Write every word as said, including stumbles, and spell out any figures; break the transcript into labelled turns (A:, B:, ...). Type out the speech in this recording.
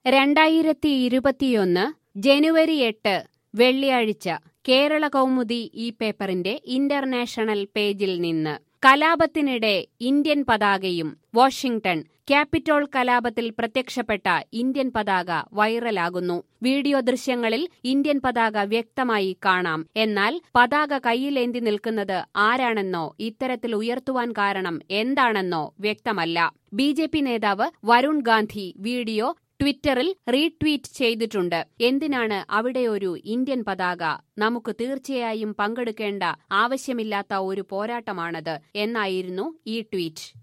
A: രണ്ടായിരത്തി ഇരുപത്തിയൊന്ന് ജനുവരി എട്ട് വെള്ളിയാഴ്ച കേരള കൗമുദി ഈ പേപ്പറിന്റെ ഇന്റർനാഷണൽ പേജിൽ നിന്ന് കലാപത്തിനിടെ ഇന്ത്യൻ പതാകയും. വാഷിംഗ്ടൺ. ക്യാപിറ്റോൾ കലാപത്തിൽ പ്രത്യക്ഷപ്പെട്ട ഇന്ത്യൻ പതാക വൈറലാകുന്നു. വീഡിയോ ദൃശ്യങ്ങളിൽ ഇന്ത്യൻ പതാക വ്യക്തമായി കാണാം. എന്നാൽ പതാക കൈയിലേന്തി നിൽക്കുന്നത് ആരാണെന്നോ ഇത്തരത്തിൽ ഉയർത്തുവാൻ കാരണം എന്താണെന്നോ വ്യക്തമല്ല. ബി ജെ പി നേതാവ് വരുൺ ഗാന്ധി വീഡിയോ ട്വിറ്ററിൽ റീട്വീറ്റ് ചെയ്തിട്ടുണ്ട്. എന്തിനാണ് അവിടെ ഒരു ഇന്ത്യൻ പതാക? നമുക്ക് തീർച്ചയായും പങ്കെടുക്കേണ്ട ആവശ്യമില്ലാത്ത ഒരു പോരാട്ടമാണത് എന്നായിരുന്നു ഈ ട്വീറ്റ്.